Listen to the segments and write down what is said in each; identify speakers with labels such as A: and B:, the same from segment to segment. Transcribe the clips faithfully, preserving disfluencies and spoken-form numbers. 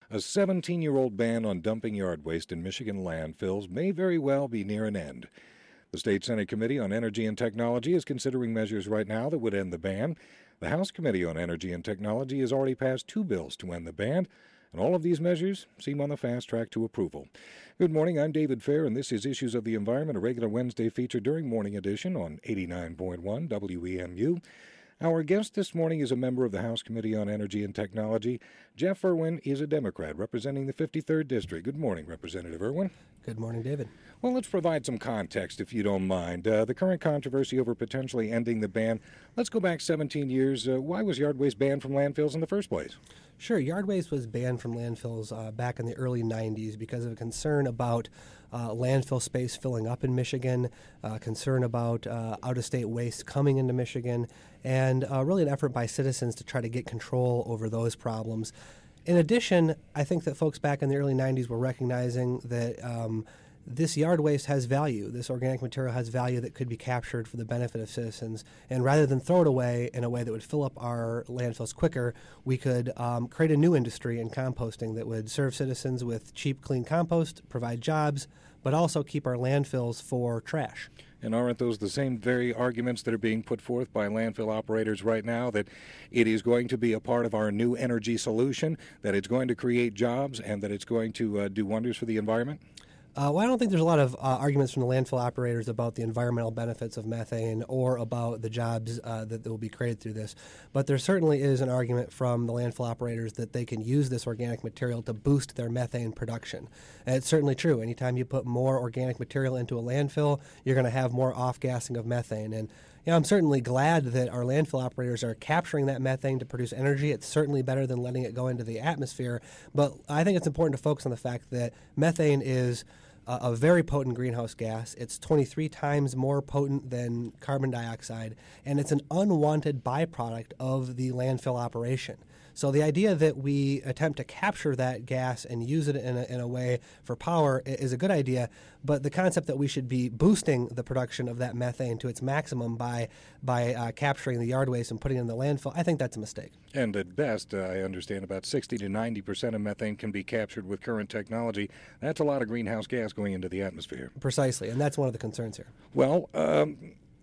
A: A seventeen-year-old ban on dumping yard waste in Michigan landfills may very well be near an end. The State Senate Committee on Energy and Technology is considering measures right now that would end the ban. The House Committee on Energy and Technology has already passed two bills to end the ban, and all of these measures seem on the fast track to approval. Good morning, I'm David Fair, and this is Issues of the Environment, a regular Wednesday feature during Morning Edition on eighty-nine point one W E M U. Our guest this morning is a member of the House Committee on Energy and Technology. Jeff Irwin is a Democrat representing the fifty-third District. Good morning, Representative Irwin.
B: Good morning, David.
A: Well, let's provide some context, if you don't mind. Uh, the current controversy over potentially ending the ban. Let's go back seventeen years. Uh, why was yard waste banned from landfills in the first place?
B: Sure. Yard waste was banned from landfills uh, back in the early nineties because of a concern about uh, landfill space filling up in Michigan, uh, concern about uh, out-of-state waste coming into Michigan, and uh, really an effort by citizens to try to get control over those problems. In addition, I think that folks back in the early nineties were recognizing that um, this yard waste has value. This organic material has value that could be captured for the benefit of citizens. And rather than throw it away in a way that would fill up our landfills quicker, we could um, create a new industry in composting that would serve citizens with cheap, clean compost, provide jobs, but also keep our landfills for trash.
A: And aren't those the same very arguments that are being put forth by landfill operators right now, that it is going to be a part of our new energy solution, that it's going to create jobs, and that it's going to uh, do wonders for the environment?
B: Uh, well, I don't think there's a lot of uh, arguments from the landfill operators about the environmental benefits of methane or about the jobs uh, that, that will be created through this. But there certainly is an argument from the landfill operators that they can use this organic material to boost their methane production. And it's certainly true. Anytime you put more organic material into a landfill, you're going to have more off-gassing of methane. And you know, I'm certainly glad that our landfill operators are capturing that methane to produce energy. It's certainly better than letting it go into the atmosphere. But I think it's important to focus on the fact that methane is a very potent greenhouse gas. It's twenty-three times more potent than carbon dioxide, and it's an unwanted byproduct of the landfill operation. So the idea that we attempt to capture that gas and use it in a, in a way for power is a good idea, but the concept that we should be boosting the production of that methane to its maximum by by uh, capturing the yard waste and putting it in the landfill, I think that's a mistake.
A: And at best, uh, I understand about sixty to ninety percent of methane can be captured with current technology. That's a lot of greenhouse gas going into the atmosphere.
B: Precisely, and that's one of the concerns here.
A: Well, um,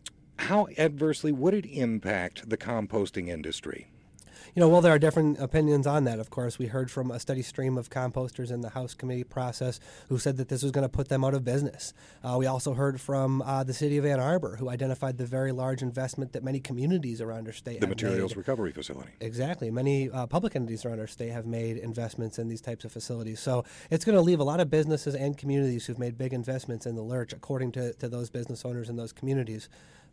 A: how adversely would it impact the composting industry?
B: You know, well, there are different opinions on that, of course. We heard from a steady stream of composters in the House committee process who said that this was going to put them out of business. Uh, we also heard from uh, the city of Ann Arbor, who identified the very large investment that many communities around our state
A: the
B: have
A: materials
B: made.
A: recovery facility.
B: Exactly. Many uh, public entities around our state have made investments in these types of facilities. So it's going to leave a lot of businesses and communities who've made big investments in the lurch, according to, to those business owners in those communities.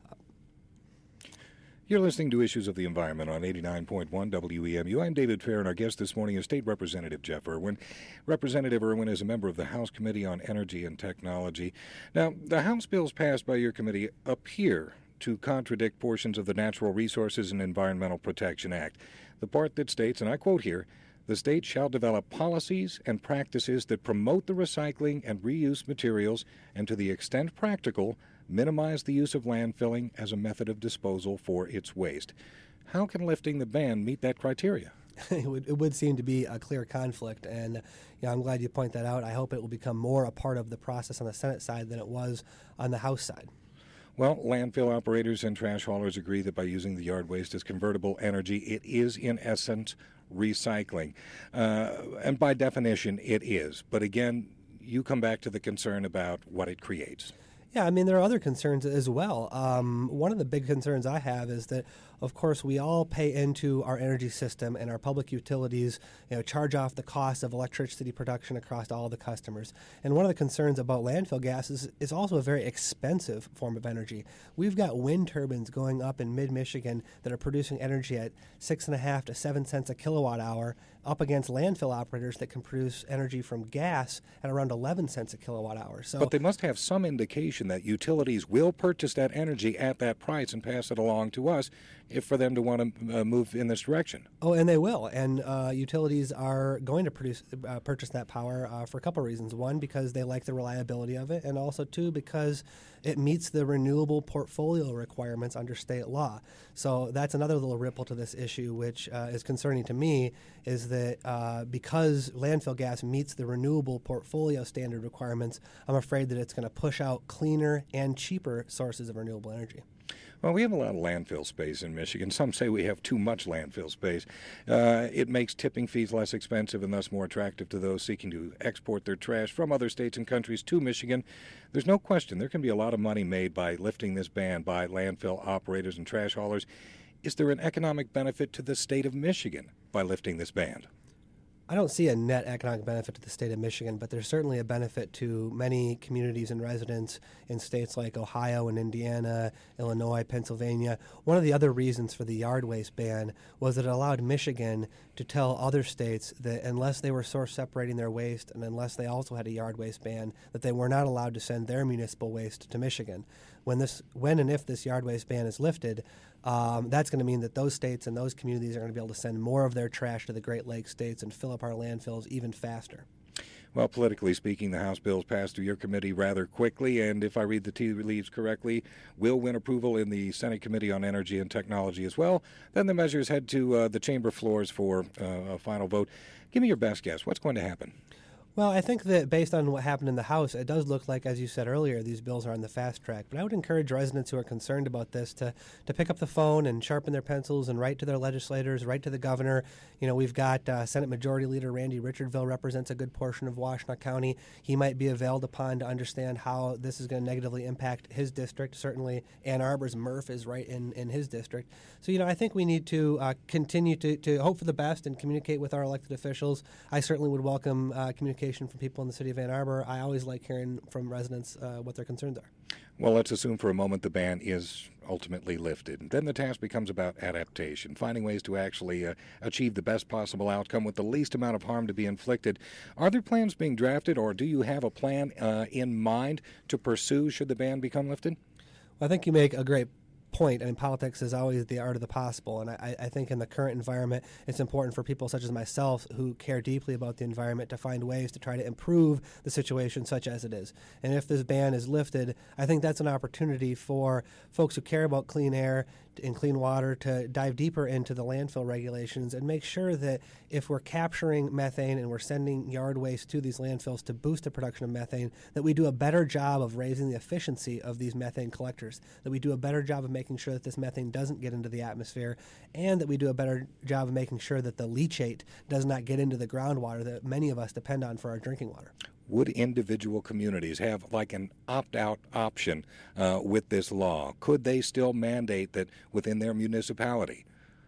A: You're listening to Issues of the Environment on eighty-nine point one W E M U. I'm David Fair, and our guest this morning is State Representative Jeff Irwin. Representative Irwin is a member of the House Committee on Energy and Technology. Now, the House bills passed by your committee appear to contradict portions of the Natural Resources and Environmental Protection Act. The part that states, and I quote here, "The state shall develop policies and practices that promote the recycling and reuse materials and, to the extent practical, minimize the use of landfilling as a method of disposal for its waste." How can lifting the ban meet that criteria?
B: It would, it would seem to be a clear conflict, and you know, I'm glad you point that out. I hope it will become more a part of the process on the Senate side than it was on the House side.
A: Well, landfill operators and trash haulers agree that by using the yard waste as convertible energy, it is, in essence, recycling. Uh, and by definition, it is. But again, you come back to the concern about what it creates.
B: Yeah, I mean, there are other concerns as well. Um, one of the big concerns I have is that, of course, we all pay into our energy system, and our public utilities, you know, charge off the cost of electricity production across all the customers. And one of the concerns about landfill gas is it's also a very expensive form of energy. We've got wind turbines going up in mid-Michigan that are producing energy at six and a half to seven cents a kilowatt hour, up against landfill operators that can produce energy from gas at around eleven cents a kilowatt hour. So,
A: but they must have some indication that utilities will purchase that energy at that price and pass it along to us, if for them to want to uh, move in this direction.
B: Oh, and they will. And uh, utilities are going to produce uh, purchase that power uh, for a couple of reasons. One, because they like the reliability of it, and also two, because it meets the renewable portfolio requirements under state law. So that's another little ripple to this issue, which uh, is concerning to me, is that uh, because landfill gas meets the renewable portfolio standard requirements, I'm afraid that it's going to push out cleaner and cheaper sources of renewable energy.
A: Well, we have a lot of landfill space in Michigan. Some say we have too much landfill space. Uh, it makes tipping fees less expensive and thus more attractive to those seeking to export their trash from other states and countries to Michigan. There's no question there can be a lot of money made by lifting this ban by landfill operators and trash haulers. Is there an economic benefit to the state of Michigan by lifting this ban?
B: I don't see a net economic benefit to the state of Michigan, but there's certainly a benefit to many communities and residents in states like Ohio and Indiana, Illinois, Pennsylvania. One of the other reasons for the yard waste ban was that it allowed Michigan to tell other states that unless they were source separating their waste and unless they also had a yard waste ban, that they were not allowed to send their municipal waste to Michigan. When this, when and if this yard waste ban is lifted, um, that's going to mean that those states and those communities are going to be able to send more of their trash to the Great Lakes states and fill up our landfills even faster.
A: Well, politically speaking, the House bills passed through your committee rather quickly, and if I read the tea leaves correctly, will win approval in the Senate Committee on Energy and Technology as well. Then the measures head to uh, the chamber floors for uh, a final vote. Give me your best guess. What's going to happen?
B: Well, I think that based on what happened in the House, it does look like, as you said earlier, these bills are on the fast track. But I would encourage residents who are concerned about this to, to pick up the phone and sharpen their pencils and write to their legislators, write to the governor. You know, we've got uh, Senate Majority Leader Randy Richardville represents a good portion of Washtenaw County. He might be availed upon to understand how this is going to negatively impact his district. Certainly, Ann Arbor's Murph is right in, in his district. So, you know, I think we need to uh, continue to, to hope for the best and communicate with our elected officials. I certainly would welcome uh, communication from people in the city of Ann Arbor. I always like hearing from residents uh, what their concerns are.
A: Well, let's assume for a moment the ban is ultimately lifted. Then the task becomes about adaptation, finding ways to actually uh, achieve the best possible outcome with the least amount of harm to be inflicted. Are there plans being drafted, or do you have a plan uh, in mind to pursue should the ban become lifted?
B: Well, I think you make a great point. I mean, politics is always the art of the possible, and I, I think in the current environment, it's important for people such as myself who care deeply about the environment to find ways to try to improve the situation such as it is. And if this ban is lifted, I think that's an opportunity for folks who care about clean air and clean water to dive deeper into the landfill regulations and make sure that if we're capturing methane and we're sending yard waste to these landfills to boost the production of methane, that we do a better job of raising the efficiency of these methane collectors, that we do a better job of making sure that this methane doesn't get into the atmosphere, and that we do a better job of making sure that the leachate does not get into the groundwater that many of us depend on for our drinking water.
A: Would individual communities have like an opt-out option uh, with this law? Could they still mandate that within their municipality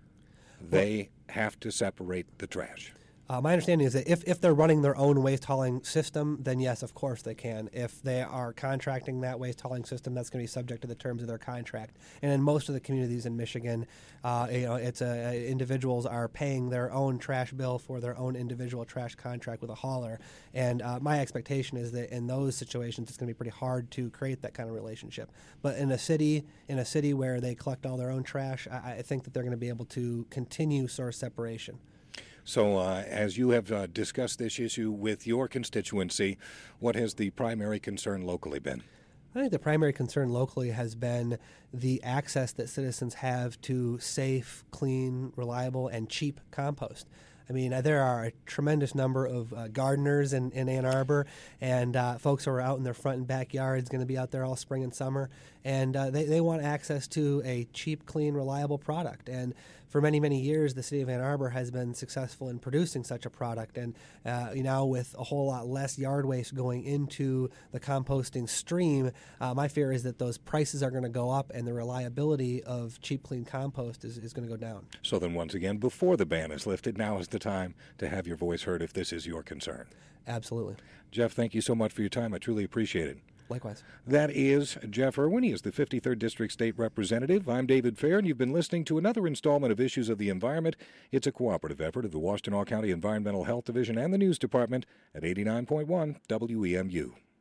A: they well, have to separate the trash?
B: Uh, my understanding is that if, if they're running their own waste hauling system, then yes, of course they can. If they are contracting that waste hauling system, that's going to be subject to the terms of their contract. And in most of the communities in Michigan, uh, you know, it's a, individuals are paying their own trash bill for their own individual trash contract with a hauler. And uh, my expectation is that in those situations, it's going to be pretty hard to create that kind of relationship. But in a city, in a city where they collect all their own trash, I, I think that they're going to be able to continue source separation.
A: So uh, as you have uh, discussed this issue with your constituency, what has the primary concern locally been?
B: I think the primary concern locally has been the access that citizens have to safe, clean, reliable, and cheap compost. I mean, there are a tremendous number of uh, gardeners in, in Ann Arbor, and uh, folks who are out in their front and backyards going to be out there all spring and summer, and uh, they, they want access to a cheap, clean, reliable product. And for many, many years, the city of Ann Arbor has been successful in producing such a product. And uh, you know, with a whole lot less yard waste going into the composting stream, uh, my fear is that those prices are going to go up and the reliability of cheap, clean compost is, is going to go down.
A: So then once again, before the ban is lifted, now is the time to have your voice heard if this is your concern.
B: Absolutely.
A: Jeff, thank you so much for your time. I truly appreciate it.
B: Likewise.
A: That is Jeff Irwin. He is the fifty-third District State Representative. I'm David Fair, and you've been listening to another installment of Issues of the Environment. It's a cooperative effort of the Washtenaw County Environmental Health Division and the News Department at eighty-nine point one W E M U.